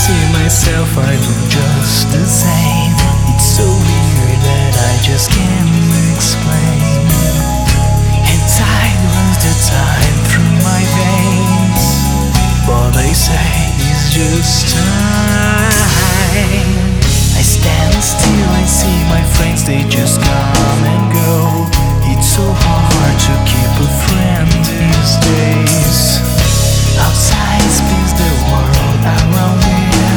see myself, I look just the same. It's so weird that I just can't explain. And time runs the time through my veins, but they say it's just time. I stand still and see my friends, they just come and go. It's so hard to keep a friend these days. Outside spins the world around me.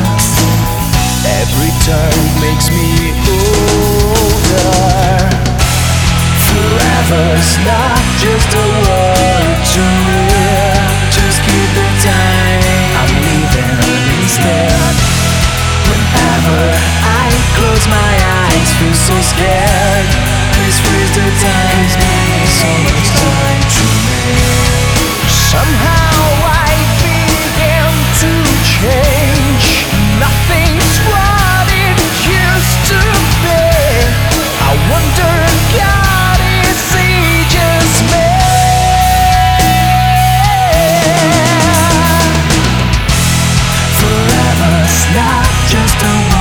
Every turn makes me older. Forever's not just a word to me. Just keep the time I'm living instead. Whenever I close my eyes, feel so scared. Please freeze the time, so much time to me. Somehow I begin to change. Nothing's what it used to be. I wonder, God, is He just me? Forever's not just a